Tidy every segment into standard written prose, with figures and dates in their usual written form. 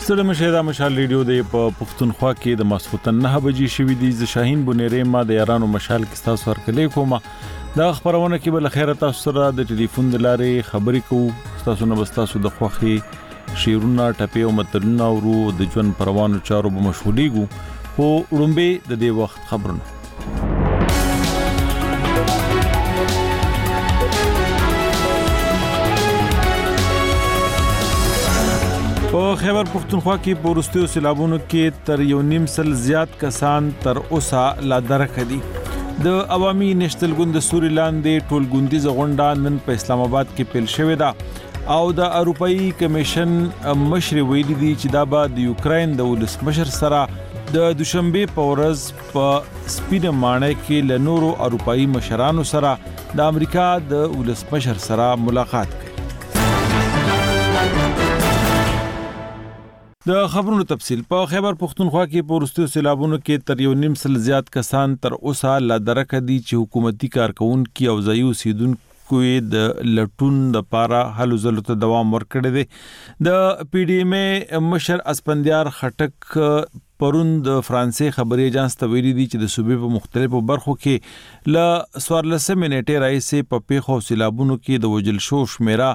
ستړي مشه دا مشال ریډیو دی په پښتونخوا کې د ماسخوتن 9 بجې شوې دي ز شاهین بنيري ما د یارانو مشال کې تاسو ورکلې کوم دا خبرونه کې بل خیره تاسو سره د ټلیفون د لارې خبرې کوو تاسو نه بس تاسو د خوخي شیرونه ټپي او متلونه ورو د ژوند پروانو چارو به مشغولېګو خو وړومبه د دې وخت خبرونه په خیبر پختونخوا کې پورستیو سیلابونو کې تر 1.5 سل زیات کسان تر اوسه لا درک دي د عوامي نېشنل ګوند سوري لاندې ټولګوندي زغونډه نن په اسلام آباد کې پیل شوې ده او د اروپאי کمیشن مشر ویلي دي چې دا به د یوکرين د ولسمشر سره د دوشنبه په ورځ په سپینه مانه کې له نورو اروپאי مشرانو سره د امریکا د ولسمشر سره ملاقات کوي د خبرونو تفصیل په خیبر پختونخوا کې پورستیو سیلابونو کې تر 1.5 سل زیات کسان تر اوسه لا درک دي چې حکومتي کارکونکو او ځایي اوسیدونکو د لټون د پاره حل زلو ته دوام ورکړي دي د پی ډی ایم مشر اسپندیار خټک پرون د فرانسې خبري اجانس ته ویلي دي چې د صوبې په مختلفو برخو کې ل 14 منټه راځي په پیښو سیلابونو کې د وجل شو شمیره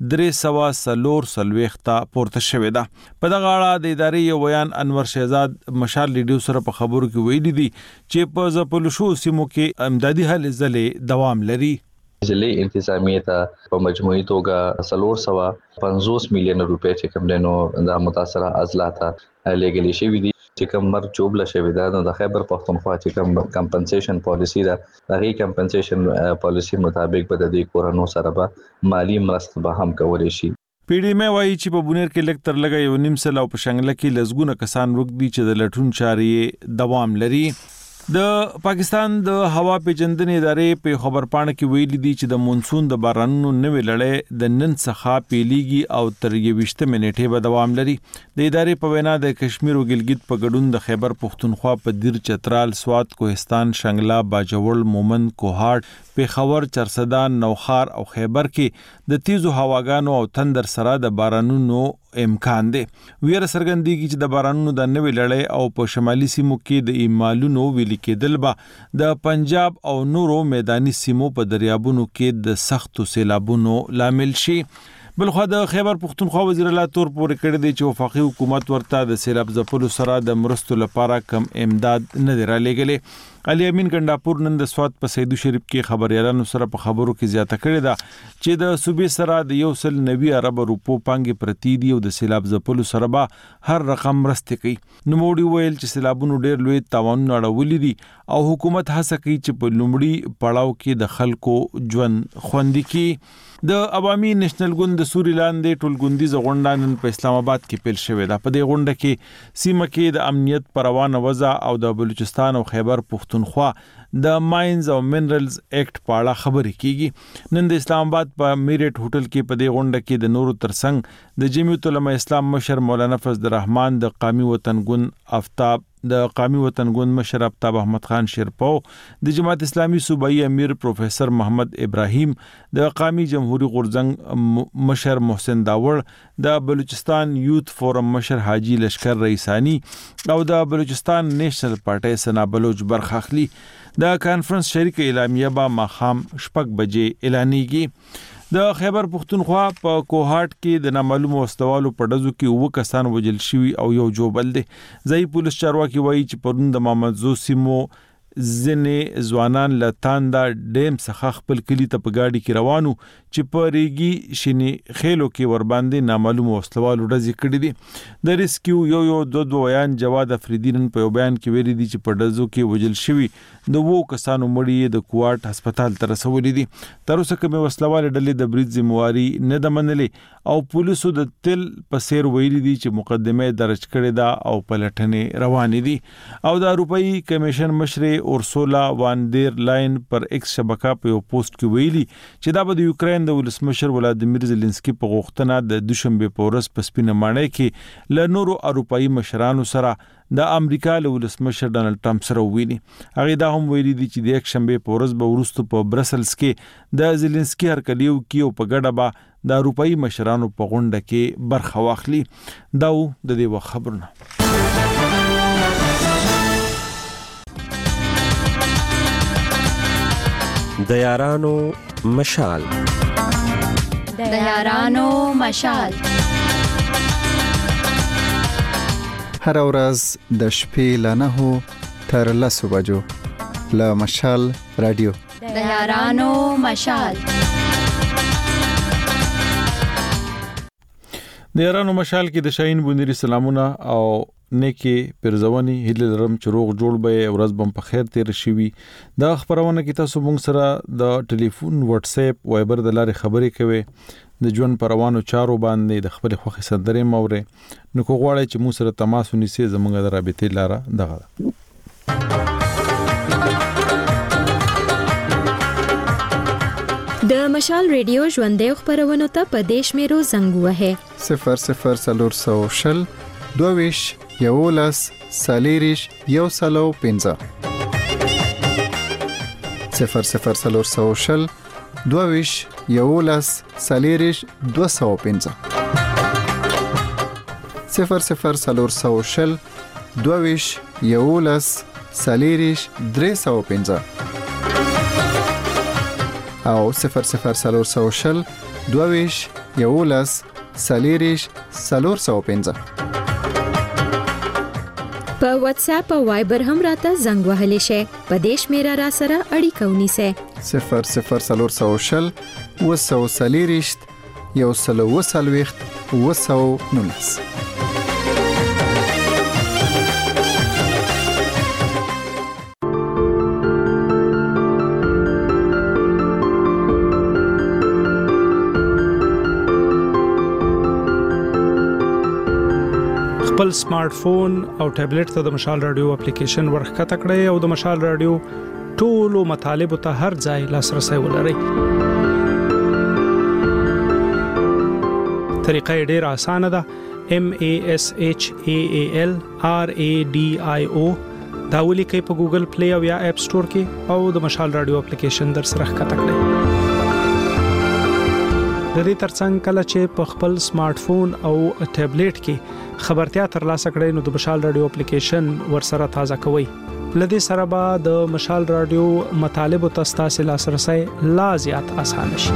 340 تا پورته شوې ده په دغه اړه د ادارې ویان انور شهزاد مشال ریډیو سره په خبرو کې ویلي دي چې په ځپلو شو سیمو کې امدادي هل زلې دوام لري ضلعي انتظامیه ته په مجموعي توګه 350 میلیون روپے چې کوم دنو د متاثره اضلاع ته لګلې شوې دي چې کوم مر چوبله شوې ده نو د خیبر پختونخوا چې کوم کمپنسیشن پالیسی ده هغه کمپنسیشن پالیسی مطابق به د کورونو سره به مالی مرسته به هم کولای شي پی ډی ایم وايي چې په بونیر کې لکتر لګي 1.5 سل او په شنګله کې لزګونه کسان وګدي چې د لټون چاري دوام لري د پاکستان د هوا پیژندنې ادارې په خبرپاڼه کې ویلي دي چې د مونسون د بارانونو نوې لړۍ د نن څخه پیليږي او تر 20 منټې به دوام لري د ادارې په وینا د کشمیر او ګلګت په ګډون د خیبر پختونخوا په دیر چترال سوات کوهستان شنګلا باجوړ مومند کوهاټ پیښور چرسدان نوخار او خیبر کې د تیزو هواګانو او تندر سره د بارانونو امکان دی ویره سرګندېږي چې د بارانونو د نوې لړۍ او په شمالي سیمو کې د ایمالونو ویل کېدل به د پنجاب او نورو میداني سیمو په دریابونو کې د سختو سیلابونو لامل شي بلخو د خیبر پختونخوا وزیر الله تور پورې کړی دی چې وفاقي حکومت ورته د سیلاب ځپلو سره د مرستو لپاره کم امداد نه دی را لېږلی علي امین ګنداپور نن د سواد په سیدو شریف کې خبريالانو سره په خبرو کې زیاته کړې ده چې د صوبې سره د 190 ارب روپو پانګې پرتی دی او د سیلاب ځپلو سره به هر رقم مرسته کوي نو موړي ویل چې سیلابونو ډېر لوی تاوانونه اړولې دي او حکومت هڅه کوي چې په لومړي پړاو کې د خلکو ژوند خوندي کړي د عوامي نېشنل ګوند سوري لاندې ټولګوندي زغونډه نن په اسلام آباد کې پیل شوې ده په دې غونډه کې سیمه کې د امنیت پروانه وضع او د بلوچستان او خیبر پختونخوا د ماینز او منرالز ایکټ په اړه خبرې کیږي نن د اسلام آباد په میریټ هوټل کې په دې غونډه کې د نورو ترڅنګ د جمعیت العلماء اسلام مشر مولانا فضل الرحمن د قومي وطن ګوند مشر آفتاب احمد خان شیرپو د جماعت اسلامي صوبایي امیر پروفیسر محمد ابراهیم د قومي جمهوریت غورځنګ مشر محسن داوړ د بلوچستان یوث فورم مشر حاجی لشکر رئیسانی او د بلوچستان نېشنل پارټي سنا بلوچ برخه اخلي د کانفرنس شریک اعلامیه با ماخام شپږ بجې اعلانېږي د خیبر پختونخوا په کوهاټ کې د نامعلوم وسوالو په ډزو کې وو کسان وجل شوی او یو جوبل دي ځای پولیس چارواکي وایي چې پرون د محمد زو سیمو ځنې ځوانان لتاندا ډیم څخه خپل کلی ته په گاډي کې روانو چې په ریګي شینی خېلو کې ور باندې نامعلوم وسلوالو ډزې کړې دي د ریسکیو یو دو بیان جواد افریدین په بیان کې ویلي دي چې په ډزو کې وجل شوی د وو کسانو مړی د کوارټ هسپتال ته رسولې دي تر اوسه کومه وسلوال ډلې د بریټ ذمہواری نه د منلې او پولیسو د تل په سیر ویلي دي چې مقدمه درج کړې ده او پلټنې روانې دي او د اروپאי کمیشن مشر اورسولا وان دیر لاین پر ایکس شبکه په یو پوسټ کې ویلي چې دا به د یوکرين د ولسمشر ولادیمیر زيلنسکي په غوښتنه د دوشنبه په ورځ په سپینه مانه کې ل نورو اروپאי مشرانو سره د امریکا له ولسمشر ډانلډ ټرمپ سره ویني هغه دا هم ویلي دي چې د یک شنبه په ورځ به ورستو په برسلز کې د زيلنسکي هرکلیو کې او په ګډه به د اروپאי مشرانو په غونډه کې برخه واخلي. دا د دې وخت خبرونه. د یارانو مشال. د یارانو مشال. هر ورځ د شپې له 9 تر 10 بجو له مشال رادیو. د یارانو مشال. د یارانو مشال کې د شاهین بونیری سلامونه او نیکی پرزونی هیله لرم چې روغ جوړ به ورځ بم په خیر تیر شي. دا خبرونه کې تاسو موږ سره د ټلیفون، واتس اپ، وایبر د لارې خبرې کوي. د ژوند پر روانو چارو باندې د خپل خوخي سندرې موري. نو کو غواړئ چې موږ سره تماس ونیسئ، زموږ د رابطې لاره دغه. د مشال ریډیو ژوندې خبرونه ته په دیش میرو زنګ وهه 00 22 یولس سالیریش یو سلو 15 00 22 یولس سالیریش 215 00 22 یولس سالیریش 315 او 00 22 یولس سالیریش 415. په واتس اپ او وایبر هم راته زنګ وهلی شي. په دیش میرا را سره اړیکه ونیسه 00 وسو سالیریش یو سلو وسلويخت وسو نونس. خپل سمارټ فون او ټابلیټ ته د مشال رادیو اپلیکیشن ورخکته کړئ او د مشال رادیو ټولو مطالبه ته هر ځای لاسرسي ولرئ. طریقه ډېره اسانه ده. MASHAALRADIO دا ولیکئ په ګوګل پلی او یا اپ سٹور کې او د مشال رادیو اپلیکیشن در سره ښکته کړئ. د دې ترڅنګ کله چې په خپل سمارټ فون او ټابلیټ کې خبرتیا ترلاسه کړئ نو د مشال رادیو اپلیکیشن ورسره تازه کوئ. لدې سره به د مشال رادیو مطالب او تاسو لاسرسي لا زیات اسانه شي.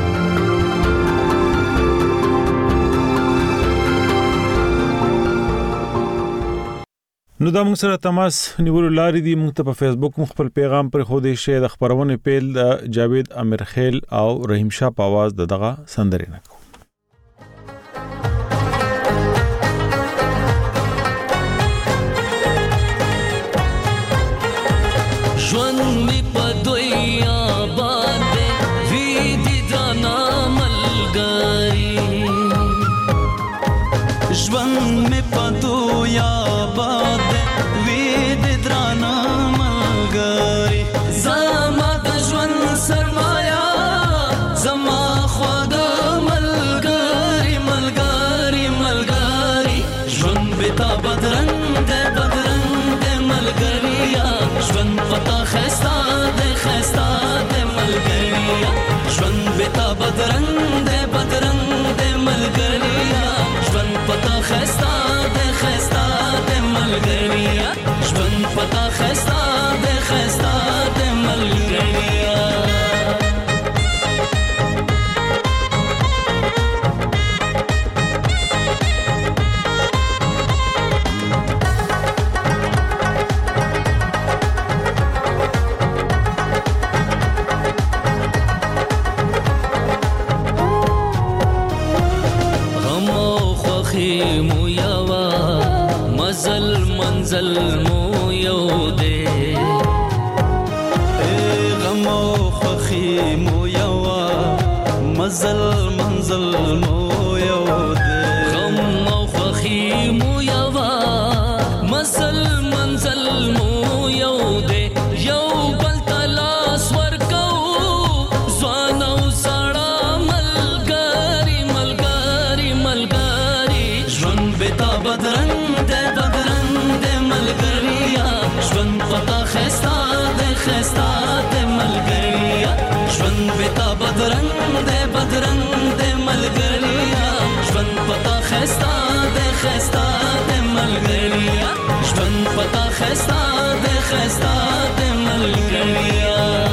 نو دا موږ سره تماس نیولو لارې دي. موږ ته په فیسبوک خپل پیغام پر خو دې شي. د خبرونه پیل د جاوید امیر خیل او رحیم شاه په आवाज دغه سندرې نه کو. ژوند می په دویا باندې وی دي دانا ملګری. ژوند می په دویا باندې وی دي دانا ملګری. زما د ژوند سرمایا زما خود ملګری ملګری ملګری. ژوند به تا بدرنګ ده بدرنګ ده ملګریا. ژوند پتا خستا ده ملګریا. ژوند به تا بدرنګ ده ملګریا. ژوند پتا خستا ده ملګریا. ژوند پتا خستا ده ملګریا. منزل مو یو دے. غم او خوخی مو یو منزل مو یو دے. غم او خوخی مو یو منزل مو یو دے. یو بل تلاس ورکو ځوان او سړا ملګری ملګری ملګری. ژوند به تا بدرنګ ده ملګریا. ژوند پتا خستا ده ملګریا. ژوند به تا بدرنګ ده ملګریا. خستا د ملګریا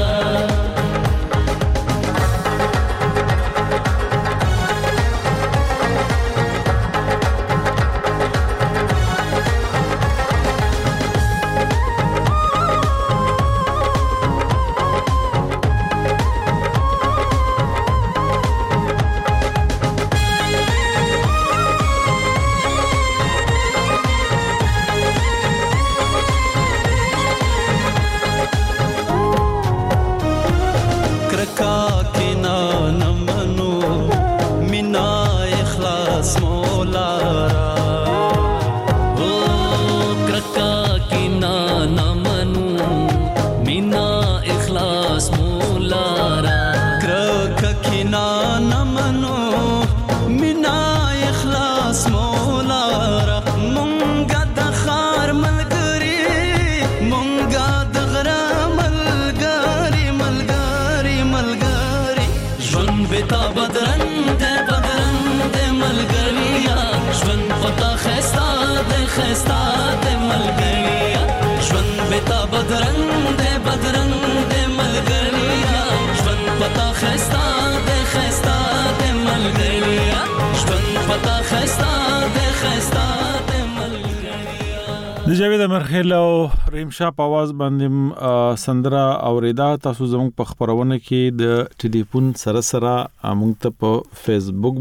د جاوید امرخیل او رحیم شاه په आवाज باندې سندره اوریدا. تاسو زموږ په خبرونه کې د ټلیفون سره موږ ته په فیسبوک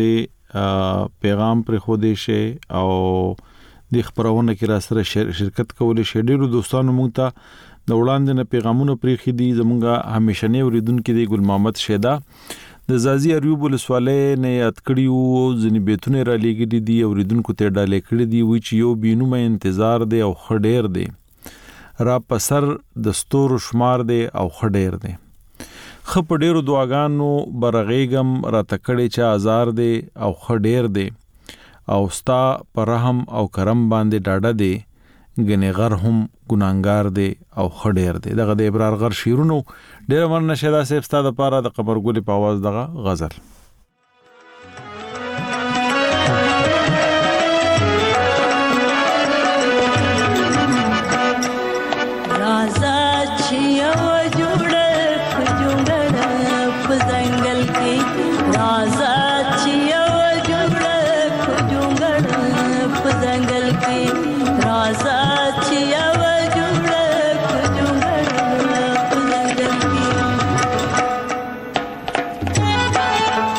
باندې پیغام پر خو دې شي او د خبرونه کې را سره شرکت کولای شي. ډیرو دوستانو موږ ته د وړاندې نه پیغامونه پرې خېدي. زموږه همیشنی اوریدونکو دی ګل محمد شیدا د زازی اریوب ولسوالۍ نه یاد کړیو ځنی بیتونه را لګیدي دي اوریدونکو ته ډالې کړی دی وی چې یو بینومه انتظار دی او خډیر دی را پسر د ستورو شمار دی او خډیر دی خپ ډیرو دعاګانو برغېګم را تکړې چا آزار دی او خډیر دی او ستا پر رحم او کرم باندې ډاډه دی ګنې غر هم ګناګار دی او خډیر دی. دغه د ابرار غر شیرونو ډیر مننه شیدا صاحب ستاسو لپاره د قمرګل په आवाज دغه غزل. राजा छिया जुड़े जुड़े जंगल की राजा छिया जुड़े जुड़े जंगल की राजा छिया जुड़े जुड़े जंगल की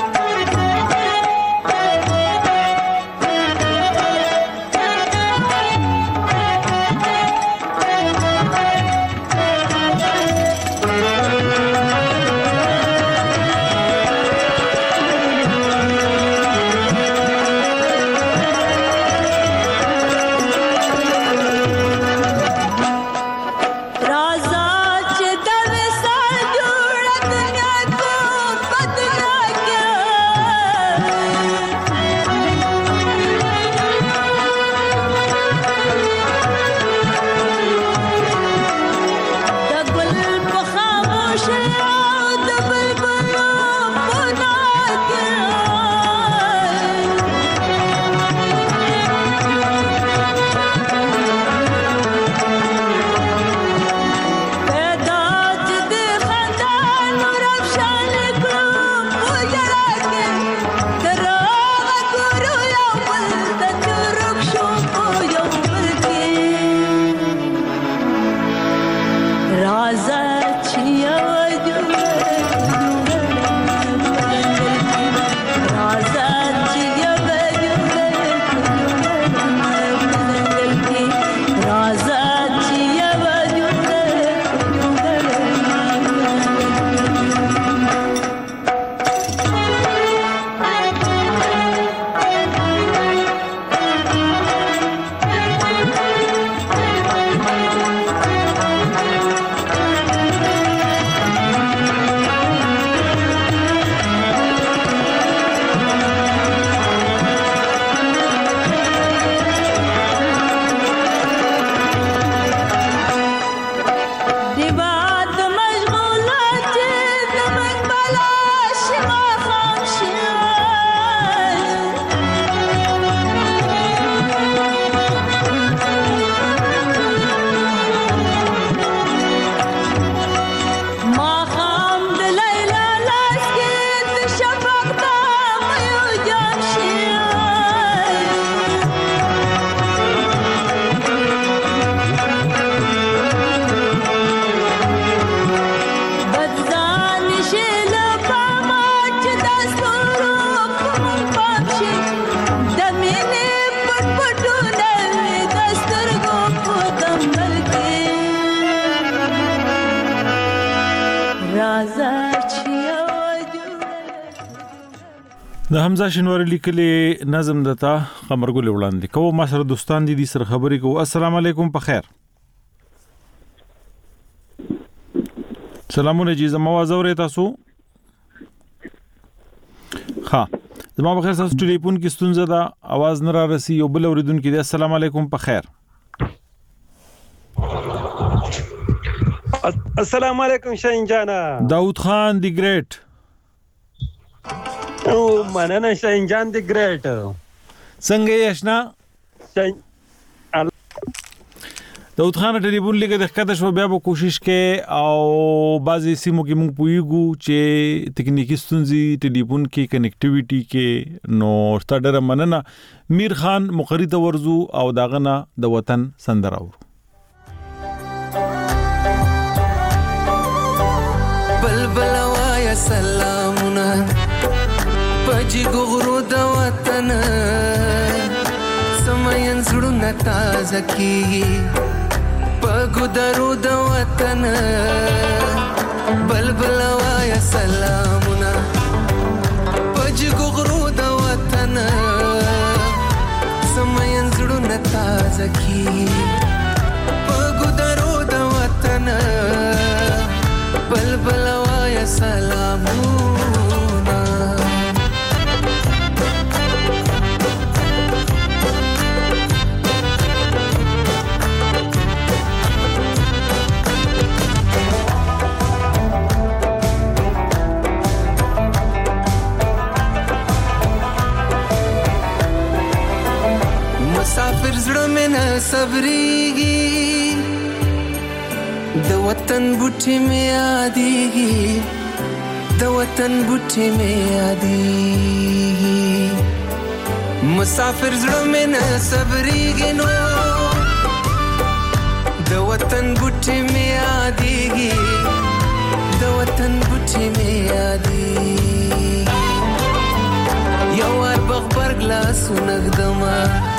د حمزه شنواری لیکلي نظم دتا قمرګل وړاندې کوم ما سره دوستان دي سره خبرې کو. السلام علیکم په خیر. سلامونه جی زما आवाज اورئ تاسو؟ ها زما په خیر تاسو ټلیفون کې ستونزه ده आवाज نه را رسي یو بل اوریدونکو دی. السلام علیکم په خیر. السلام علیکم شاهین جانا. داود خان دی ګریټ. او مننه شاهین جان دی ګریټ. څنګه یې آشنا؟ داود خان ټلیفون لګه د ښکته شو بیا به کوشش کې او بعضی سیمو کې مونږ پویګو چې تکنیکی ستونزې ټلیفون کې کنیکټیویټي کې نو ستړه مننه. میر خان مقری ته ورزو او داغه د وطن سندره اورو. بلبل وایا سلامونه پجی غرو د وطن سمین زړونه تازه کیږي پګو درو د وطن بلبل وایا سلامونه پجی غرو د وطن سمین زړونه تازه کیږي پګو درو د وطن بلبل وایا سلامونه. مسافر زړه مې نه صبرېږي د وطن بوټي مې یادېږي د وطن بوټي مې یادېږي مسافر زړه مې نه صبرېږي نو د وطن بوټي مې یادېږي د وطن بوټي مې یادېږي یو وار بغبرګ لاسونه ږدمه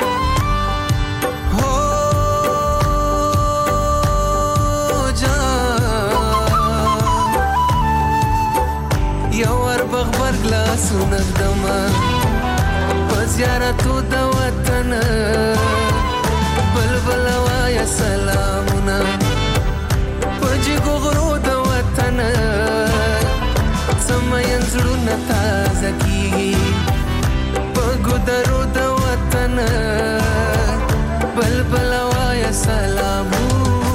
بغبر گلاسو نگدما پزیارتو د وطن بلبل وایا سلامونه پجی غرو د وطن سمین زړونه تازه کیږي پګو درو د وطن بلبل وایا سلامونه.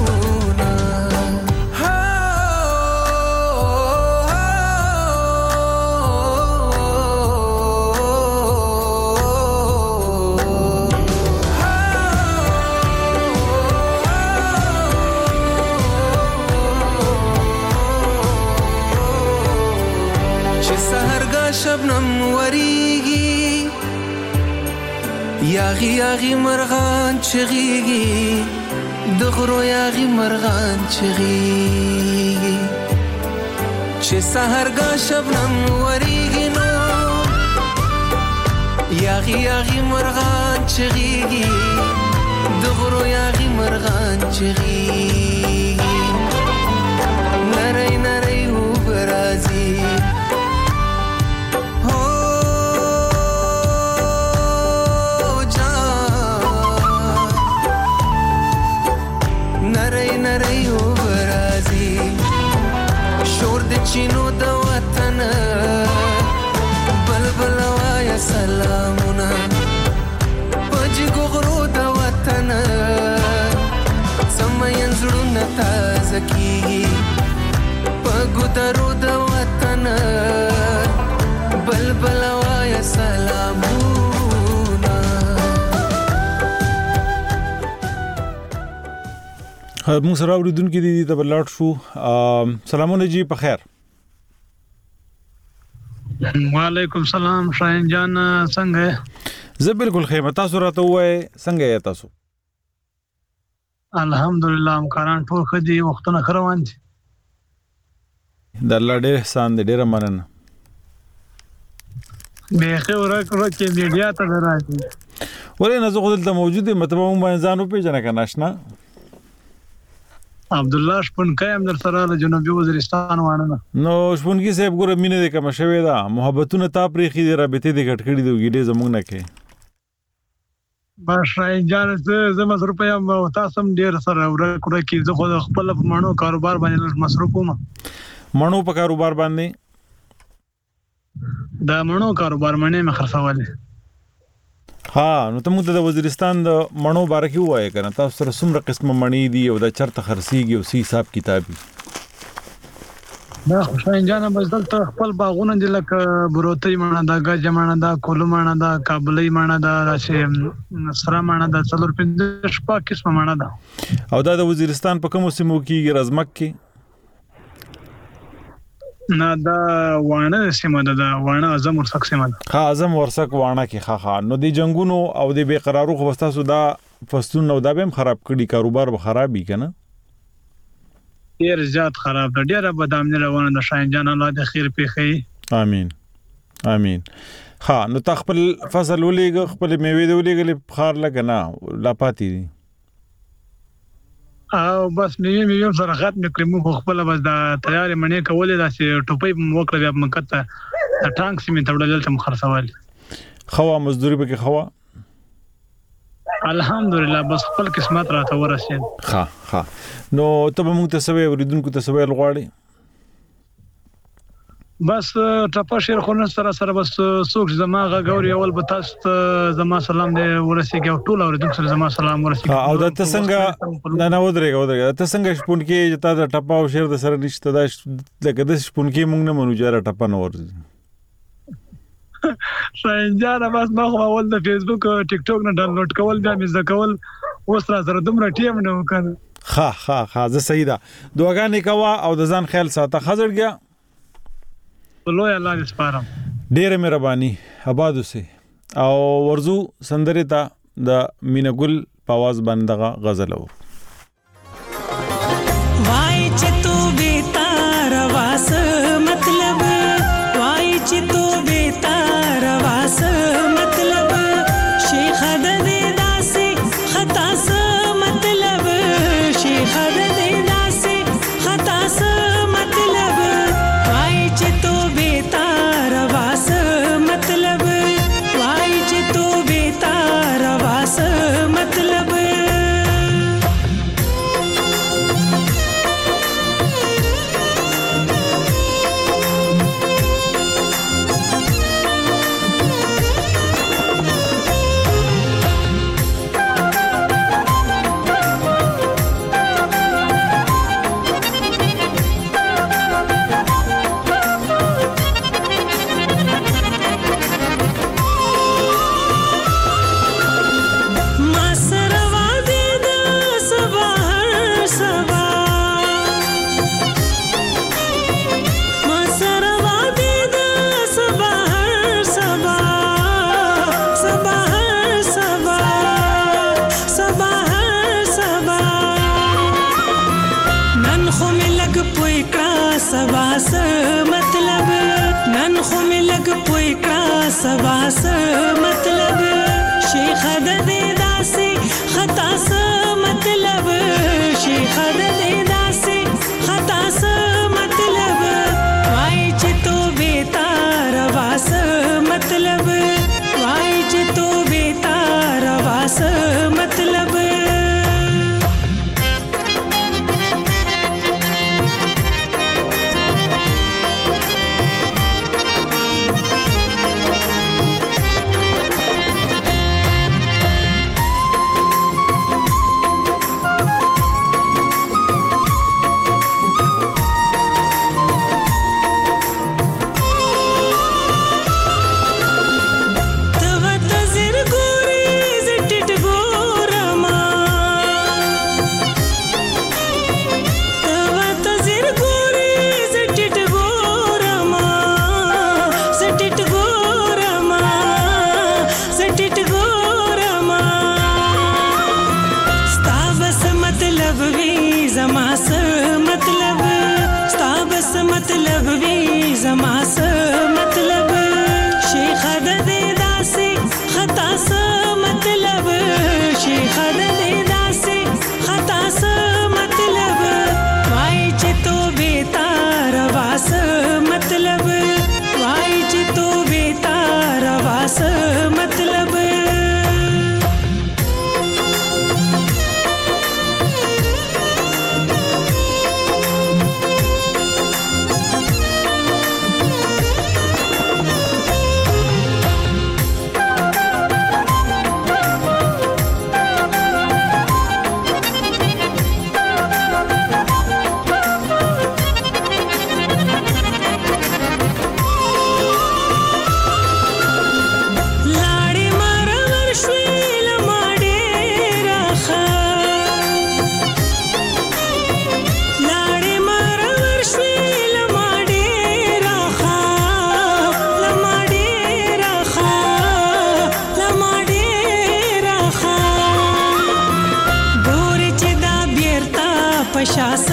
شبنم وریږي یاغي یاغي مرغان چغيږي د غرو یاغي مرغان چغيږي چې سحرګه شبنم وریږي نو یاغي یاغي مرغان چغيږي د غرو یاغي مرغان چغيږي نری نری و برازي چینو د وطن بلبل وایا سلامونه پجی غرو د وطن سمین زړونه تازه کیږي پګو درو د وطن بلبل وایا سلامونه. موږ سره اوریدونکو دي ته بلاټ شو. سلامونه جی په خیر. وعلیکم سلام شاهین جان څنګه؟ زه بالکل خیر. تاسو راته وای څنګه یې تاسو؟ الحمدلله همکاران ټول ښه دي وختونه ښه روان دي. د الله ډېر احسان دی. ډېره مننه. بیخي ورکړه چې میډیا ته راځي ولې نه زه خو دلته موجود یم مطلب مونږ باندې ځان وپېژنه که نه اشنا عبد الله شپونکی هم در سره له جنوبي وزیرستان وانه نو شپونکی صاحب ګوره مینه دې کوم شوی دا محبتونه تا پرېخي دي رابطې دې کټ کړي دي ګډې زمونږ نه کې بس شاهین زه مصروف یم او تاسو هم ډیر سره ورکړه کې زه خو خپل په مانو کاروبار باندې مصروف وم مانو په کاروبار باندې دا مانو کاروبار باندې مخرسواله ها نو ته موږ د وزیرستان د مڼو باره کې وایې کنه تاسو سره څومره قسمه مڼې دي او دا چرته خرڅېږي او څه حساب کتاب وي دا شاهین جان بس دلته خپل باغونه دي لکه بروتي مڼه دا ګاجه مڼه دا کولو مڼه دا کابلي مڼه دا راشي سره مڼه دا څلور پنځه شپږ قسمه مڼه ده او دا د وزیرستان په کومو سیمو کې رزمک کې نه دا وانه سیمه ده وانه اعظم ورسک سیمه ده ها اعظم ورسک وانه کې ها نو د جنگونو او د بیقرارو خو تاسو دا فصلونه نو دا به خراب کړي کاروبار به خرابي کنه ډیر زیات خراب ده ډیر بدامنی روانه ده شاهین جان الله د خیر پیخي امين ها نو تخپل فصل ولېګ خپل میوه دی ولېګل خار لګنا لا پاتې دي او بس میوه سره ختم کړم خپل بس دا تیار منې کولې دا چې ټوپۍ موکړه بیا مکته ټانک سیمه تړل تم خرڅوال خوا مزدوري به کې خوا الحمدلله بس خپل قسمت راته ورسید ها نو ته به موږ ته سوي ورېدونکو ته سوي لغواړي بس ټپه شیر خو سره بس څوک زما غوړي اول به تاسو زما سلام دې ورسېږي او ټول اوریدونکو سره زما سلام ورسېږي او د څنګه نه ودرېږي ته څنګه شپون کې ته د ټپه او شیر د سره نشته دا لکه د شپون کې موږ نه منو جره ټپه نه ورځي شاهین جان بس ما خو اول د فیسبوک او ټیک ټاک نه ډاونلوډ کول بیا مزه کول اوس را سره دومره ټیم نه وکړ ها زه صحیح ده دوګانې کوا او د ځان خیال ساته خزړګیا لوی الله دې سپارم ډېر مهرباني آباد اوسه او ورزو سندره ته د مینګل پاواز باندې غزل وو وای چې تو بیتار واس مطلب وای چې تو بیتار واس مطلب شیخ د دې داسې خطا س مطلب شیخ د دې داسې خطا س مطلب وای چې تو بیتار واس مطلب وای چې تو بیتار واس مطلب سواس مطلب شیخ د دې داسې خطا س مطلب شیخ د دې داسې خطا س مطلب وای چې تو بیتار واس مطلب وای چې تو بیتار واس مطلب مطلب وی زما س مطلب شیخ د دې داسې خطا س مطلب شیخ د دې داسې خطا س مطلب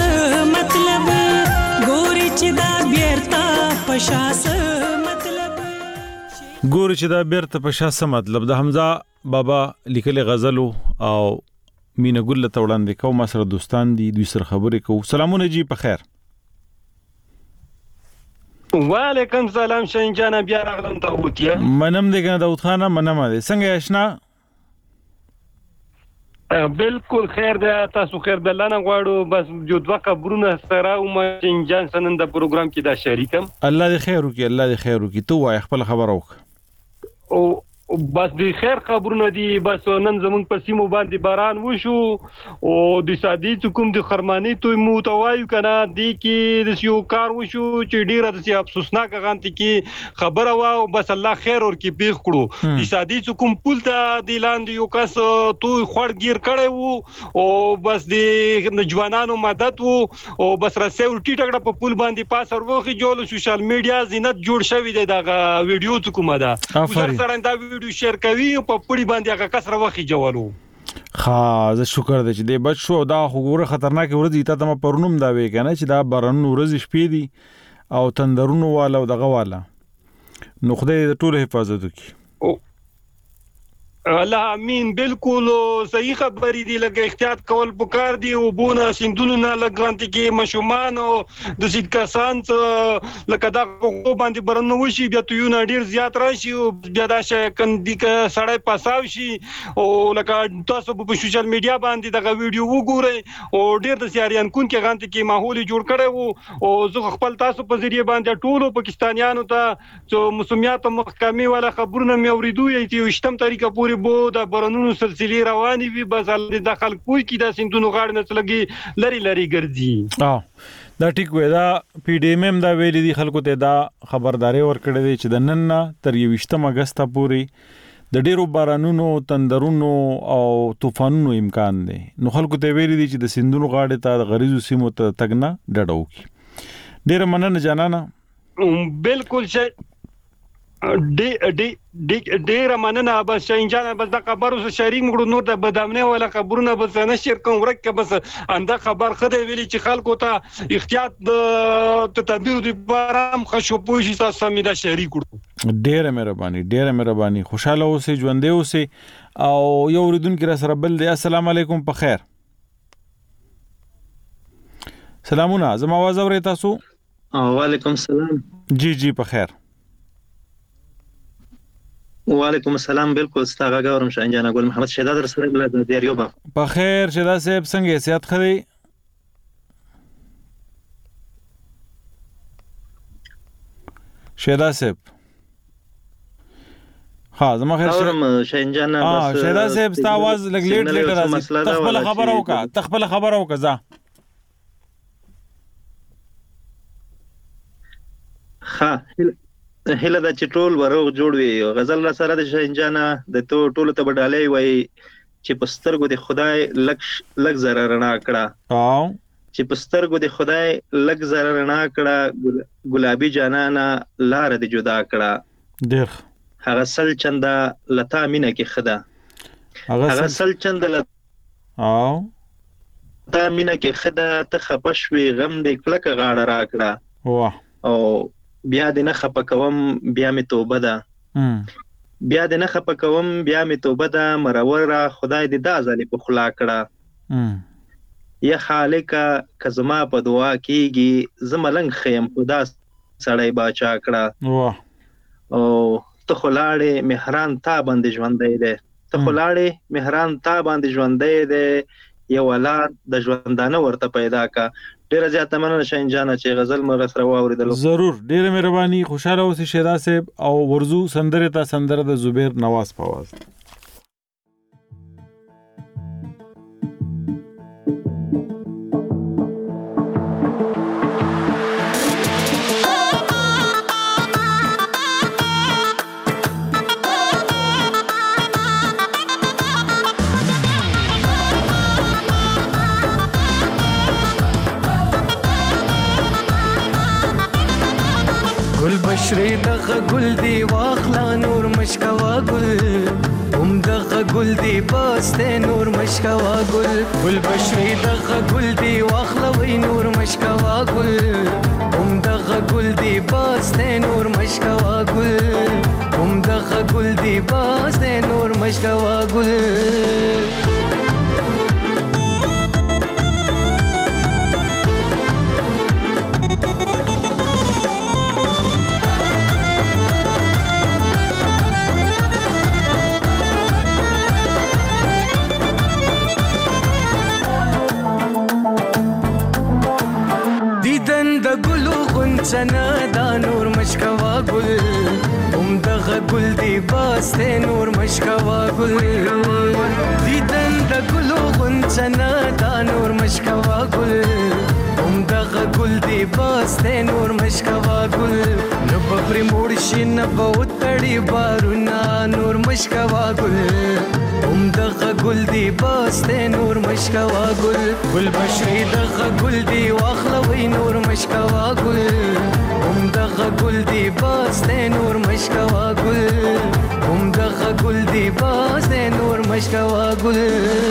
مطلب ګوري چې دا بیرته پشاس مطلب ګوري چې دا بیرته پشاس مطلب د حمزه بابا لیکل غزل او مینا ګل ته وړاندې کوم سره دوستان دي دوی سره خبرې کوو. سلامونه جی په خیر. وعلیکم سلام شاهین جان بیا راغلم ته وتیا منم دې کنه داود خان منم دې څنګه آشنا بالکل خیر ده تاسو خیر د لاندې غواړو بس جو دوه خبرونه سره او شاهین جان سنن د پروګرام کې دا شریکم. الله دې خیر وکړي الله دې خیر وکړي. تو وای خپل خبر وک او بس د خیر خبرونه دي. بس نن زمونږ په سیمو باندې باران وشو او د سادي کوم د خرمانی تو متوایو کنه دی کې د یو کار وشو چې ډیره د افسوسناک غانتی کې خبره وا او بس الله خیر ور کې پیښ کړو. د سادي کوم پول ته د لاندې یو کس تو خړ گیر کړي وو او بس د ځوانانو مدد وو او بس راسه ورټی ټکړه په پول باندې پاس وروخي جوړ سوشل میډیا زینت جوړ شوی دی دا ویډیو کومه ده سره دا ویډیو شیر کوي په پړي باندې هغه کسره وخی جوړو. زه شکر دې چې دې بچ شو دا خو خطرناک ورځ ته ما پرونم دا وی کنه چې دا باران ورځ شپې دي او تندرونو والا او دغه والا نو خدای دې ټول حفاظت وکړي. الله امين. بالکل صحیح خبرې دي لکه احتیاط کول پکار دي او بونه سندونو نه لګانتي کې مشومان او د سید کسان لکه دا کو باندې برنو وشي بیا تو یو ډیر زیات راشي او بیا دا شي کندي ک سړی پاساو شي او لکه تاسو په سوشل میډیا باندې دا ویډیو وګورئ او ډیر د سیاریان کون کې غانتي کې ماحول جوړ کړي وو او زه خپل تاسو په ذریعہ باندې ټولو پاکستانیانو ته چې مسومیات محکمې ولا خبرونه مې اوریدو چې وشتم طریقه پوری بو د برنونو سلسله رواني وي بس د داخل کوی کی د سندونو غاړ نه لګي لری لری ګرځي. دا ټیک وې دا پی ډی ایم دا ویلي دي خلکو ته دا خبرداري ورکړې دي چې د نن نه تر 28 اگست پورې د ډیرو بارانونو تندرونو او طوفانونو امکان دی. نو خلکو ته ویلي دي چې د سندونو غاړې ته د غریزو سیمو ته تګ نه ډډه وکړي. ډیر مننه جانانا. بالکل شي ډیر مننه. بس شاهین جان بس دا خبرو سره شریک مګړو نور د بدامنه ولا خبرونه بس نه شیر کوم ورکه بس انده خبر خدای ویلي چې خلکو ته احتیاط د تدبیر د بارام خشو پوشي تاسو سمې دا شریک کړو. ډیر مهرباني خوشاله اوسئ ژوندې اوسئ او یو اوریدونکو را سره بل دی. السلام علیکم په خیر. سلامونه زما आवाज اورئ تاسو؟ وعلیکم السلام. جی په خیر. وعلیکم السلام. بالکل ستاسو غاورم شاهین جان ګل محمد شهدا در سره بل د دیاریو با په خیر. شهدا صاحب څنګه صحت خدي؟ شهدا صاحب زما خیر شاهین جان بس شهدا صاحب ستاسو आवाज لګ لیټ راځي. تخپل خبر وکړه ځه. هله دا چې ټول وروغ جوړ وي غزل را سره د شاهین جان د ټول ته بډالې وای چې پسترګو د خدای لګ زره رڼا کړه چې پسترګو د خدای لګ زره رڼا کړه ګلابي جانانا لار د جدا کړه ډیر هغه سل چنده لتا مینه کې خدا هغه سل چنده لتا مینه کې خدا ته خپشوي غم دې کلک غاړه را کړه او بیا دې نه خپکوم بیا می توبه ده مرور را خدای دې دا ځلې په خلا کړه یا خالق کزما په دعا کیږي زملنګ خیم خدا سړی باچا کړه او ته خلاړې مهران تا باندې ژوندې ده یو ولاد د ژوندانه ورته پیدا کا. ډیر زیاته مننه شاهین جان چې غزل مر سره واوریدل. ضرور ډیر مهرباني. خوشاله اوسئ شهدا صاحب او ورزو سندره د زبیر نواز په आवाज. ګل بشری دغه ګل دی واخلا نور مشکوا ګل هم دغه ګل دی باسته نور مشکوا ګل ګل بشری دغه ګل دی واخلا وای نور مشکوا ګل هم دغه ګل دی باسته نور مشکوا ګل هم دغه ګل دی باسته نور مشکوا ګل سنا دا نور مشکوا ګل هم دغه ګل دی باسته نور مشکوا ګل دیدن د ګلو غنچنا دا نور مشکوا ګل هم دغه ګل دی باسته نور مشکوا ګل نو پر موړ شي نه بوتړي بارونا نور مشکوا ګل هم دغه ګل دی باسته نور مشکوا ګل ګل بشری دغه ګل دی واخلوي نور مشکوا ګل هم دغه ګل دی باسته نور مشکوا ګل هم دغه ګل دی باسته نور مشکوا ګل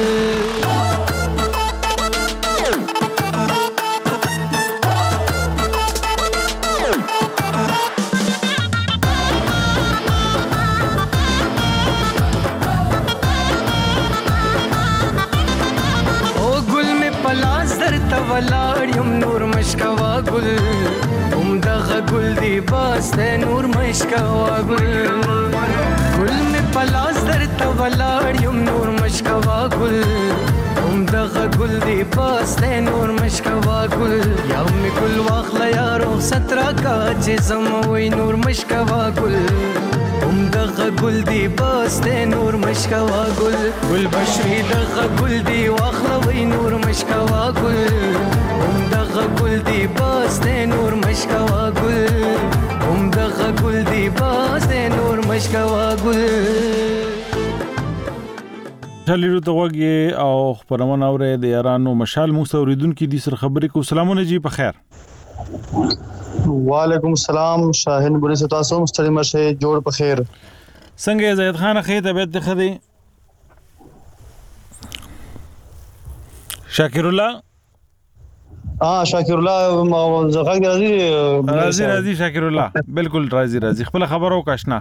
ولاړم نور مشکوا ګل هم دغه ګل دی باسته نور مشکوا ګل ګل می پلاس درته ولاړم نور مشکوا ګل هم دغه ګل دی باسته نور مشکوا ګل یا می ګل واخلا یارو سترا کا چې زموي نور مشکوا ګل هم دغه ګل دی باسته نور مشکوا ګل ګل بشری دغه ګل دی واخلوي نور مشکوا ګل هم دغه ګل دی باسته نور مشکوا ګل هم دغه ګل دی باسته نور مشکوا ګل چلیرو ته وګي او خبرونه اورې د یارانو مشال مستوریدونکو دي سر خبرې کو سلامونه جی په خیر وعلیکم السلام شاهین ګوري تاسو مستری مرشه جوړ په خیر څنګه زید خان خې طبيعت خدي شاکر الله شاکر الله زغاګ راضي شاکر الله بالکل راضي خپل خبرو کاشنا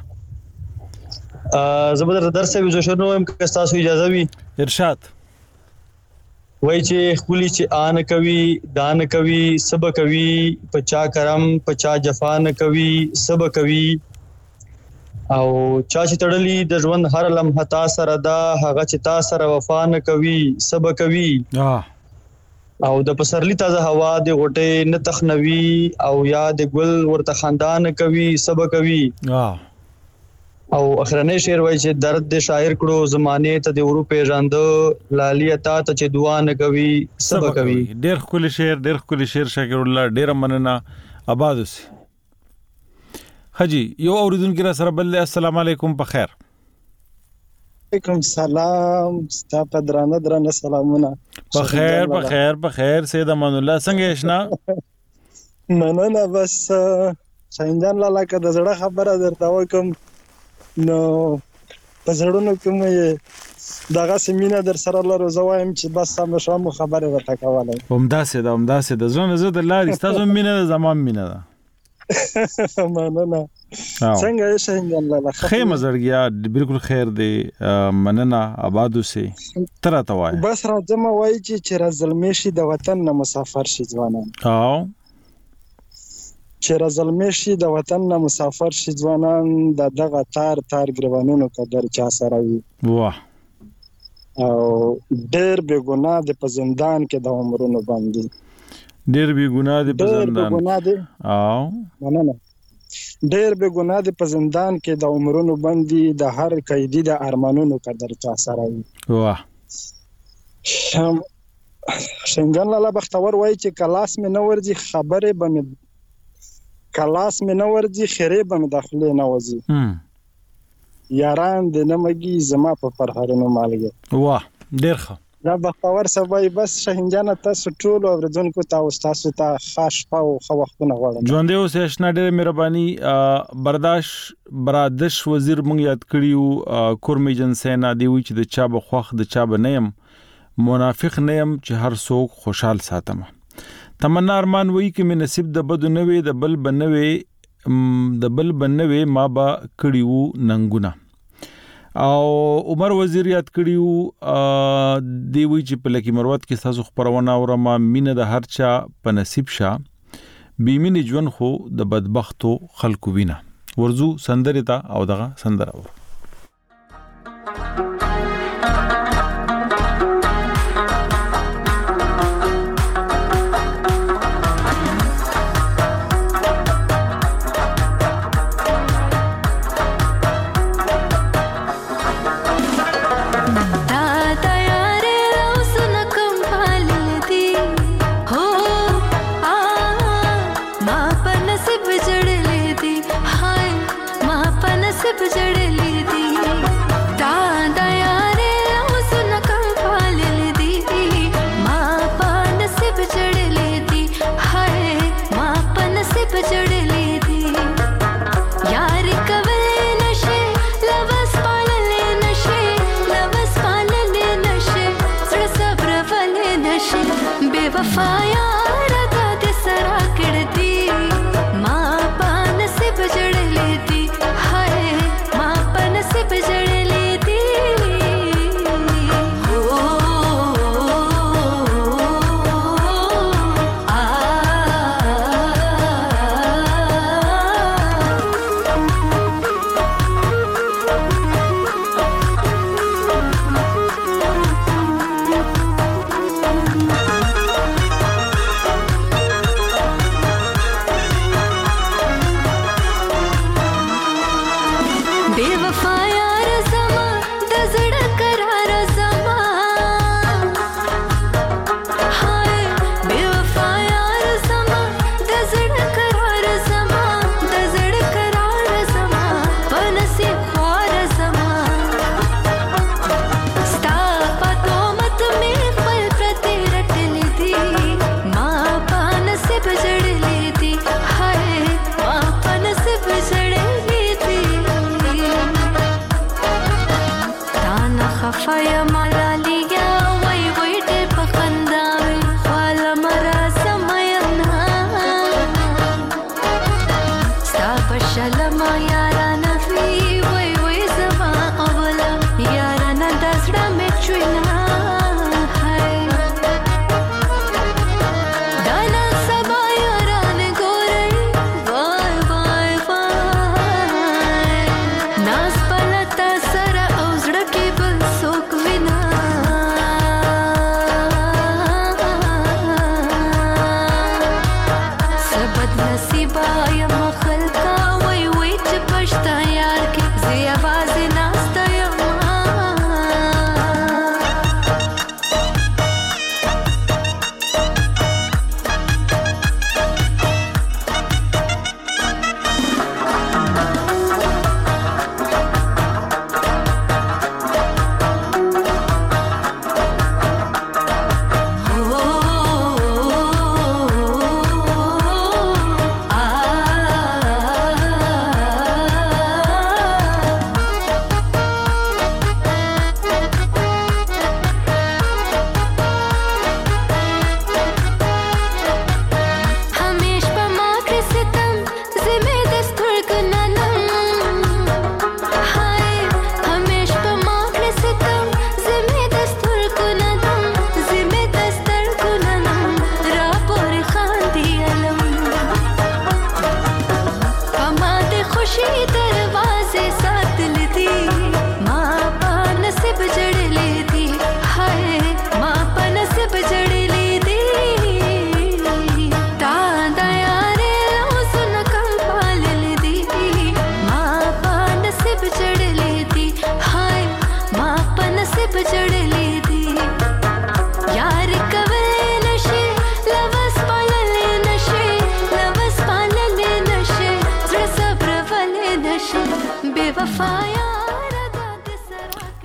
زبر درس ویزو شنو هم که تاسو اجازه وي ارشاد وای چې خولي چې آن کوي دان کوي سب کوي پچا کرم پچا جفا نه کوي سب کوي او چا چې تړلی د ژوند هر لمحه تا سره دا هغه چې تا سره وفا نه کوي سب کوي او د پسرلی تازه هوا د غټه نه تخنوي او یا د ګل ورته خاندان کوي سب کوي او اخرنه شعر وای چې درد د شاعر کړو زمانه ته د ورو پیژاند لالي اتا ته چې دعا نه کوي سب کوي ډېر خپل شعر شاکر الله ډېر مننه آباد اوسه حجی یو اوریدونکو را سره بل السلام علیکم په خیر وعلیکم السلام ستاسو درانه سلامونه په خیر سید امان الله څنګه آشنا مننه بس څنګه لاله کده زړه خبره درته وکم نو پزړونو کوم دغه سیمینه در سره لرو زوایم چې بس سم شوم خبره وته کوله همداسه د ځونه زه د لاري تاسو مینه زمان مینه ده مننه څنګه یې څنګه لاله خیر مزړګیا بالکل خیر دی مننه آبادو سي تر تا وای بس راځم وای چې رزلمې شي د وطن نه مسافر شي ځوانان چې رزلمې شي د وطن نه مسافر شي ځوانان دغه تار ګریوانونو قدر چا سره وي واه او ډېر بے ګناه د پزندان کې د عمرونو باندې ډېر بے ګناه د پزندان مننه ډېر بے ګناه د پزندان کې د عمرونو باندې د هر قیدی د ارمانونو قدر چا سره وي واه څنګه لاله بختور وای چې کلاس مې نه ورځي خبره به کلاس مې نه ورځي خیره به مې داخله نه وځي یاران د نمګي زما په فرهارونو مالګي واه ډېر ښه دا بختور سبای بس شاهین جان تاسو ټول اوریدونکو ته تاسو ته خاص او خو وختونه غواړم. ژوند یو سیشنا ډېر مهرباني. برادش وزیر مونږ یاد کړیو کورمی جن سینا دی وی چې د چا بخوخ د چا بنیم منافق نیم چې هر څوک خوشحال ساتم. تمنا ارمان وی کې می نصیب د بدو نوي د بل بنوي ما با کړیو ننګونه. او عمر وزیر یاد کړیو دی وی چې په لکی مروت کې تاسو خبرونه اورم مینه د هر چا په نصیب شه بیمینه ژوند خو د بدبختو خلکو وینا. ورزو سندره تا او دغه سندره و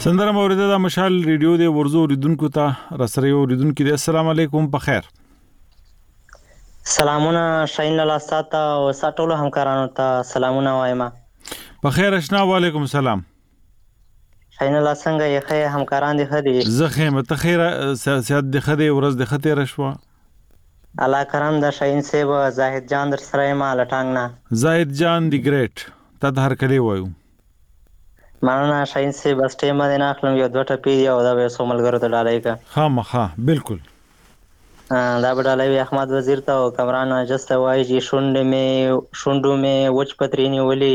سندره موریده د مشال ریډیو د ورزو ریدونکو ته رسره ریدونکو د السلام علیکم په خیر. سلامونه شاین لاله ساته او ساتولو همکارانو ته سلامونه وایم. په خیر اشنا وعلیکم السلام. شاین لاله څنګه یې خیر همکاران دي خدي؟ زه خیمه ته خیر سیادت د خدي ورځ د خطر شوا. الله کرم د شاین سیب زاهد جان در سره ما لټنګ نه. زاهد جان دی ګریټ ته د هر کلی وایو. مانه شاین سیب بس ټیم باندې نه اخلم یو دوه ټپی دی او دا به سوملګرو ته ډالای کا. خامخا بالکل. دا به ډالای احمد وزیر ته او کمران جسته وای جی شوندو می وچ پترینی ولی.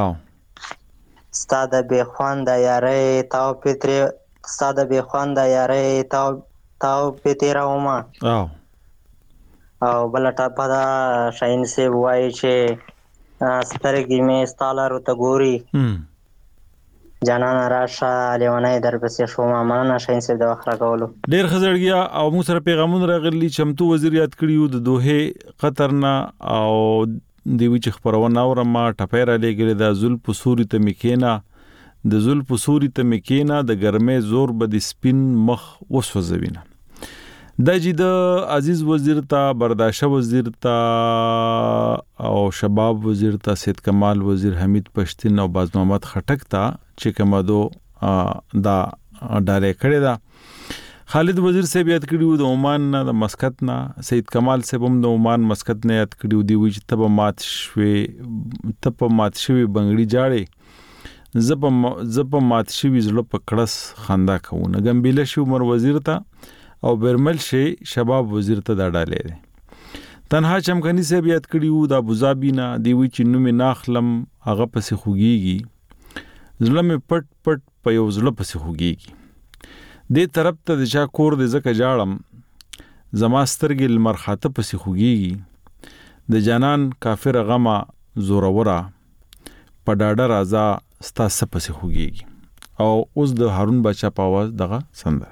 استاد به خوان د یارې تاو پتر استاد به خوان د یارې تاو پتر اوما. او بل ټاپا دا شاین سی وای چې سترګې می ستالر ته ګوري جانان راشه لیونای در پسې شو ما مننه شاین سی د وخت راکولو. ډیر خزړګیا او موږ سره پیغامونه راغلي چمتو وزیر یاد کړیو د دوه قطر نه او دیوی چې خبرونه اورم ټپیرا لګره د زل پسوري ته میکینا د زل پسوري ته میکینا د ګرمه زور به د سپین مخ وسوځوینه. د جید عزیز وزیر ته برداشت وزیر ته او شباب وزیر ته سید کمال وزیر حمید پښتین او باز محمد خټک ته چې کومدو دا ډالې کړی دا. خالد وزیر صاحب یاد کړیو د عمان نه د مسقط نه. سید کمال صاحب هم د عمان مسقط نه یاد کړیو دی وی چې تب مات شوی بنگړي جاړي زپ مات شوی زړه په کړس خندا کوونه. ګمبیله شو عمر وزیر ته او برمل شي شباب وزیر ته دا ډالې دي. تنها چمکنی صاحب یاد کړیو د ابوظبي نه دی وی چې نو می ناخلم هغه پسې خوږیږي زړه می پټ پټ په یو زړه پسې خوږیږي دې طرف ته د چا کور دې زکه جاړم زما سترګې لمر خاطه پسې خوږیږي د جانان کافر غما زورورا په ډاډه رازا ستا سپسې خوږیږي. او اوس د هارون بچا په आवाज دغه سندره.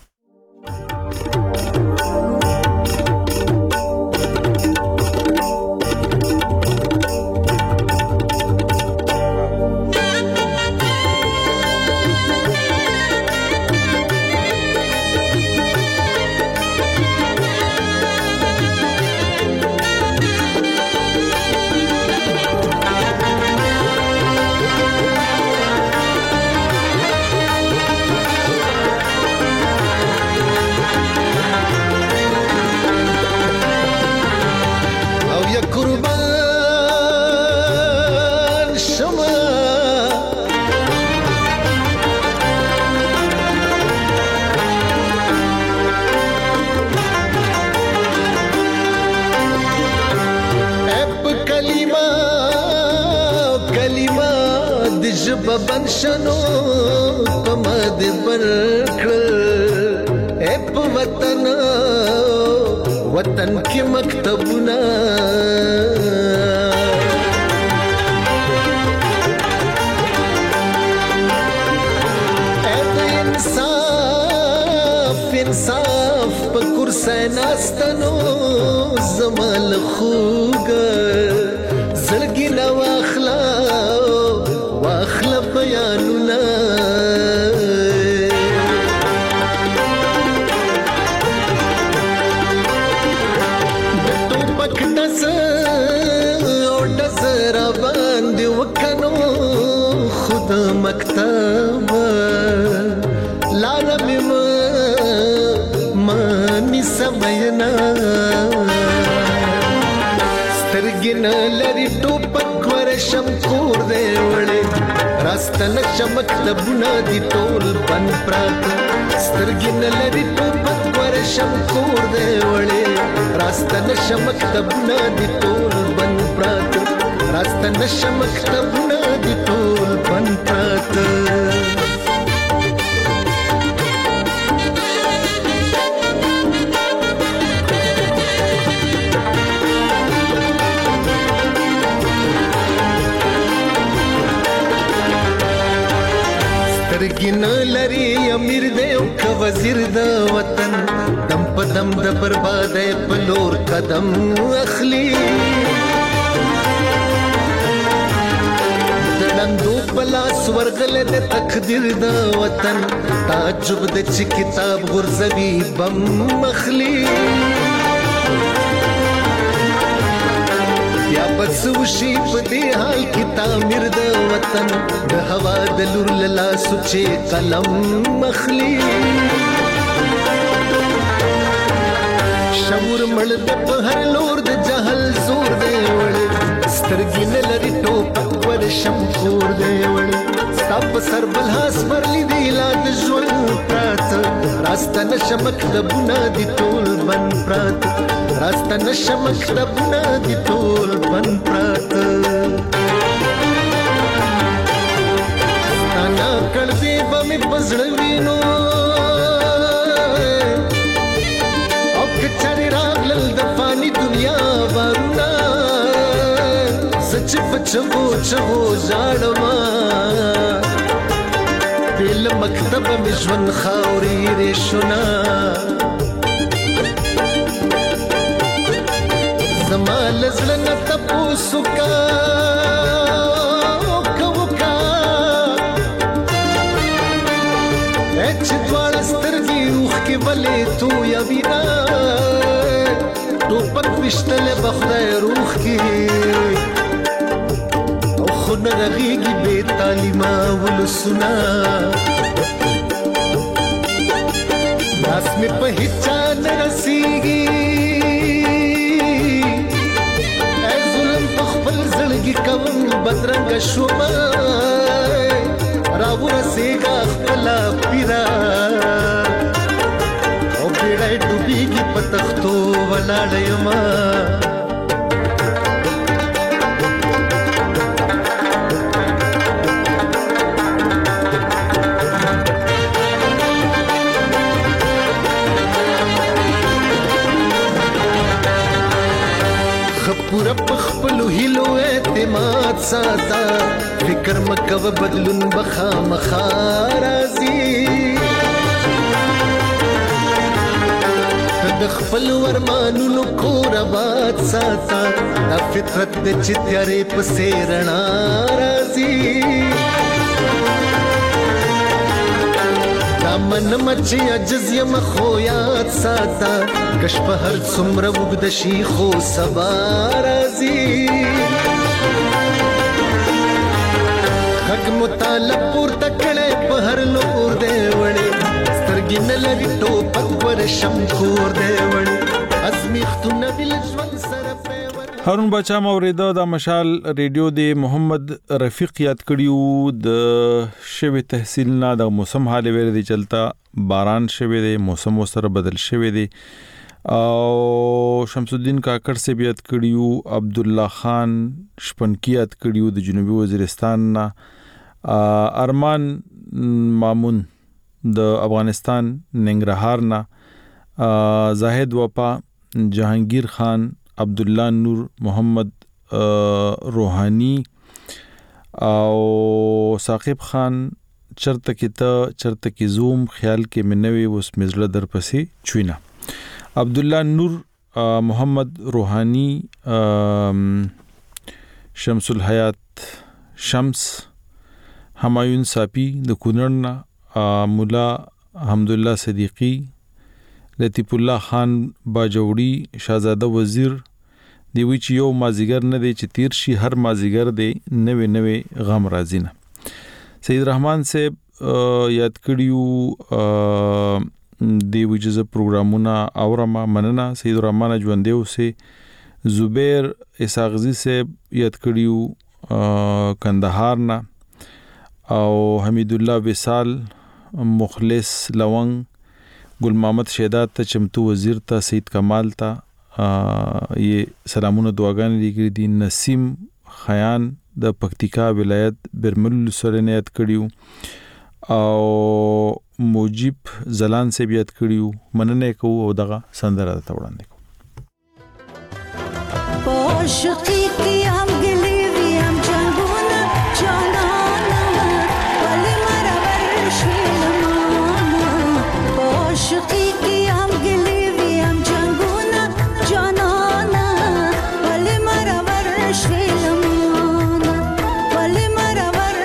بنشنو پمد برکل اپ وطن کی مکتبنا انصاف پکر سیناستنو زمال خوگ زلگی نواخلا واخلا بیانونا دتو پک دس او دس رابان دی وکنو خود مکتب لارمی مانی سمینا سترگن لری ٹوپک ورشم کور دے وڑے راستن شمک دبنا دی تول بن پرات سترگن لری ٹوپک ورشم کور دے وڑے راستن شمک دبنا دی تول بن پرات راستن شمک دبنا دی تول بن پرات سترگن لری امیر دے اوک وزیر دا وطن دم پا دم دا برباد پلور قدم اخلی ملندو بلا سورغله د تقدیر د وطن تعجب د چې کتاب غرزوي بم مخلی یا بس وشي په دې حال کې تعمیر د وطن د هوا د لور لا سوچې قلم مخلی شعور مړ د په هر لور د جهل زور دی وړ سترګې نه لري ټوپک ور شمکور دی وړ ستاپ سر بل هاس پرلی دی لا د ژوند پرات راسته نشمک د بنا دی ټول بن پرات راسته نشمک د بنا دی ټول بن پرات انا کړ دې بمې پزړوینو چاري راغلل د فاني دنیا ورنا سچ پچو چو ځاړما دل مکتب مشون خاوري رښنا زمال زړه تاسو کا کوکا اچ دوړ سترګي اوخ کې ولې تو یا وینا ټوپک وشتل بخدای روح کی او خون رغیږي بے تعلیمه ولسنا لاس می په هیڅ نه رسیږي ای ظلم په خپل زړګي کوم بدرنګ شوما راو رسیږي خپل پیرا پیړای ډوبېږي په تختو ولاړ یما خپور په خپلو هیلو اعتماد ساته فکر مکو بدلون بخامخا راځي د خپل ورمانونو کور آباد ساته دا فطرت د چتیارې په سیرنا راځي دا من مچ عجز یم خو یاد ساته کش په هر څومره وګد شي خو سبا راځي حق مطالب پورته کړي په هر لور دی وړي سترګې نه لري ټوپک ور شمکور دی وړي ازمیختونه بل ژوند سره هارون بچا موریدا د مشال ریډیو د محمد رفیق یاد کړیو د شوی تحصیل نه د موسم حال ویل دی چلتا باران شوی دی موسم سره بدل شوی دی او شمس الدین کاکړ سے بیات کړیو عبد الله خان شپنکی یاد کړیو د جنوبي وزیرستان نه ارمان مامون د افغانستان ننګرهار نه زاهد وپا جهانگیر خان عبد الله نور محمد روحانی او ثاقب خان چرته کی زوم خیال کې منوي وس مزله در پسې چوینا عبد الله نور محمد روحانی شمس الحیات شمس همایون صافی د کونړ مولا حمدالله صدیقی لطیف الله خان باجوړي شاهزاده وزیر دی وی چې یو مازیګر نه دی چې تیر شي هر مازیګر دی نوې غم راځي نه سید رحمان صاحب یاد کړیو دی وی چې پروګرامونه اورما مننه سید الرحمن ژوندیو سه زبیر اساغزی صاحب یاد کړیو کندهار نه او حمید الله وصال مخلص لونگ گل محمد شهداد ته چمتو وزیر ته سید کمال ته یہ سلامونه دعاګانې لګري دي نسیم خیان د پکتیکا ولایت برمل سره نیت کړیو او موجب زلان سے بیات کړیو مننه کو او دغه سندره ته وړاندې کو عاشقی کی هم گلی وی هم جنگونه جانانا ولی مرا ورشی لمانا عاشقی کی هم گلی وی هم جنگونه جانانا ولی مرا ورشی لمانا ولی مرا ور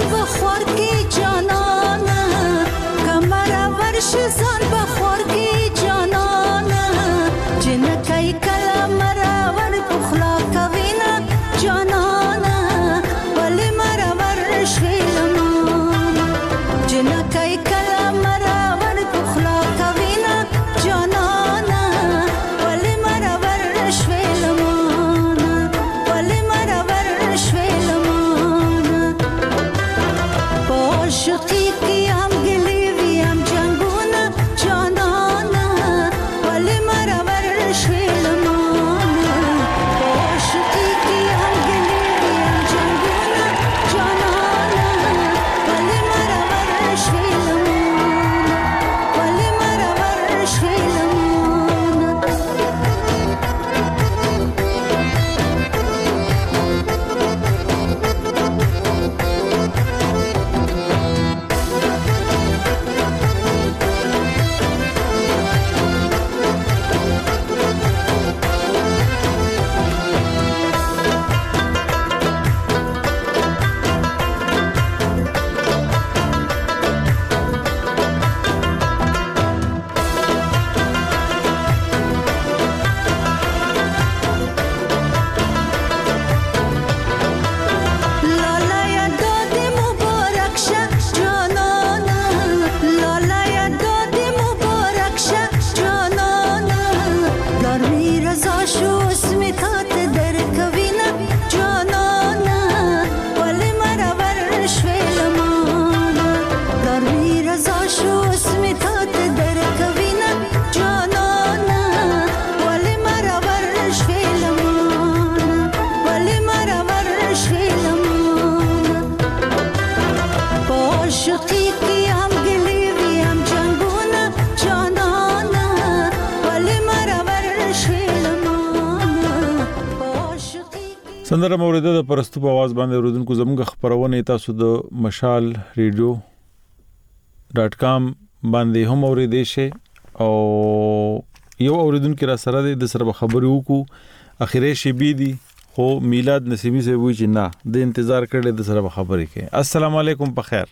بخور کی جانانا کمر ورش زان بخور کی جانانا جنکای کلمر ور بخلا کوینا جانانا ولی مر ورش ویلمانا جنکای کلمر ور بخلا کوینا جانانا ولی مر ورش ویلمانا ولی مر ورش ویلمانا عاشقی کی هم گلی وی هم جنگونا جانانا ولی مرا ورش ویلمانا عاشقی کی هم گلی وی هم جنگونا جانانا ولی مرا ورش ویلمانا ولی مرا ورش ویلمانا لالا یا دادی مبارک شه جانانا لالا یا دادی مبارک شه جانانا دار میرزا شو اسمی تات در کوینا جانانا ولی مرا ورش ویلمانا دار میرزا شو اسمی تات در کوینا جانانا ولی مرا ورش ویلمانا ولی مرا ورش ویلمانا عاشقی کی هم گلی وی هم جنگونا جانانا ولی مرا ورش ویلمانا عاشقی سندره موریده د پرستو په आवाज باندې اوریدونکو زموږ خبرونه تاسو د مشال radio.com باندې هم اوریدئ شئ او یو اوریدونکو را سره د سره خبرې وکړو اخیری شی بي دي خو میلاد نسیمی سے وی چې نه د انتظار کړل د سره خبرې کې السلام علیکم په خیر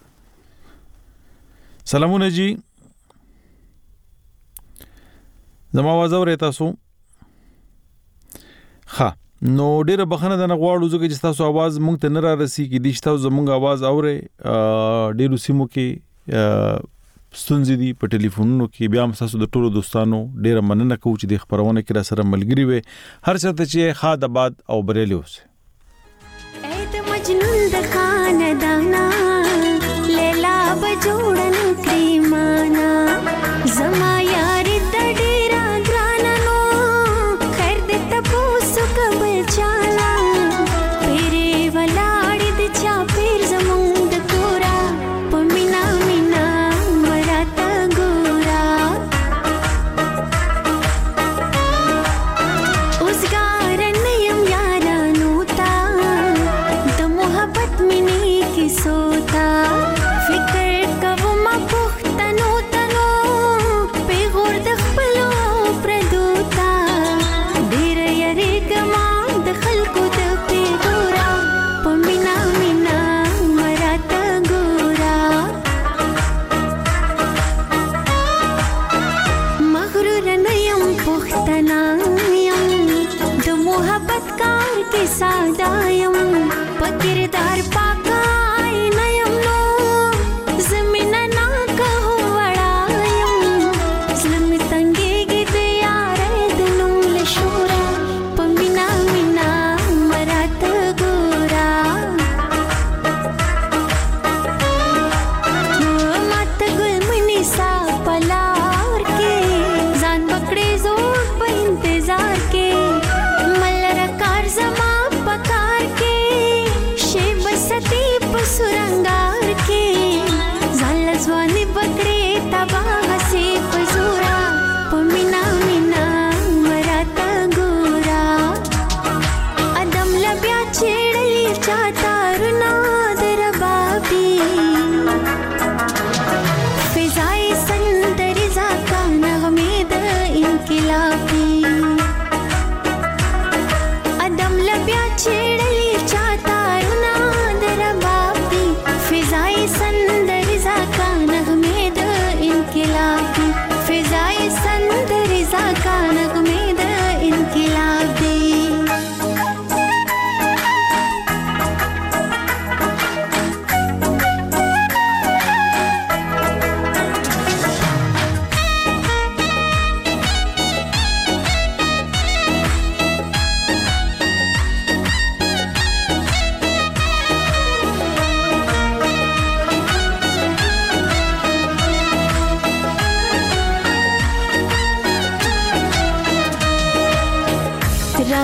سلامونه جی زما आवाज اورئ تاسو ها نو ډیره بخنه د نغواړو ځکه چې تاسو आवाज مونږ ته نه را رسي کې دي تاسو زمونږ आवाज اورئ ډیرو سیمو کې ستونزې دي په ټلیفونونو کې بیا هم تاسو د ټولو دوستانو ډیره مننه کوم چې د خبرونه کې را سره ملګری وي هر څه ته چې خاد آباد او بریلی اوسه اې د مجنون د خاندانا لیلا بجوړن کریمانا زما یار د ډیرا ګرانانو خیر دې تاسو کبل چالا پیری ولاړې د چا پیر زمونږ د کورا پمینا مینا مراته ګورا اوس ګارن یم یارانو تا د محبت منی کیسه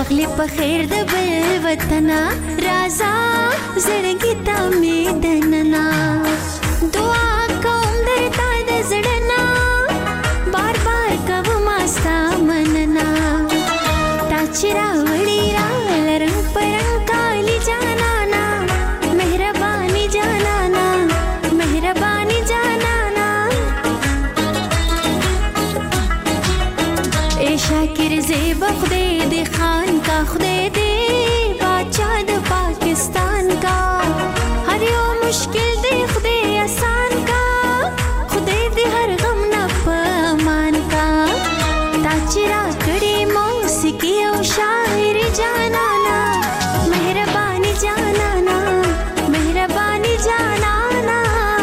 راغلی په خیر د بل وطنا رازا زړګي ته مې دننا دعا کوم درته د زړنا بار بار کوم ستا مننا تا چې راوړی را لرنګ پرنګ کالی جانانا مهرباني جانانا مهرباني جانانا اے شاکر زیب خدای دې خان کا خدای دې بادشاہ د پاکستان کا هر یو مشکل دې خدای آسان کا خدای دې هر غم نه پمان کا تا چې را کړې موسیقي او شاعر جانانا مهرباني جانانا مهرباني جانانا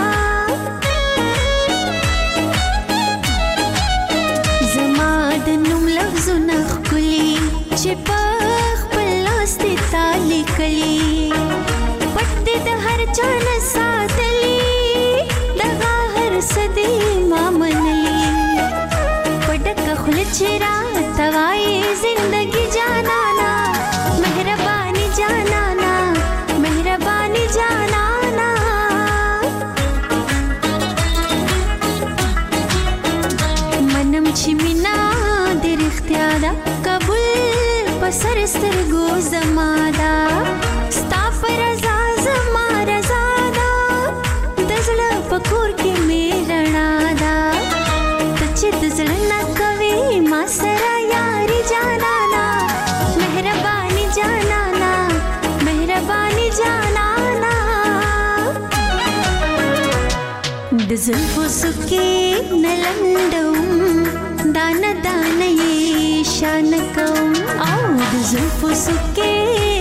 زما د نوم لفظونه ښکلي چې په خپل لاس دې تا لیکلي پټ دې د هر چا نه ساتلي دغه هر څه دې ما منلي په ډکه خوله چې راته وایې زندګي جانانا مهرباني جانانا مهرباني جانانا منم چې مینا دې رښتیا ده قبول په سر سترګو زما ده ستا په رضا زما رضا ده د زړه په کور کې مې رڼا ده ته چې د زړه نه کوې ما سره یاري جانانا مهرباني جانانا مهرباني جانانا د زلفو سکې نه لنډوم دانه دانه یې شان کوم او د زلفو سکې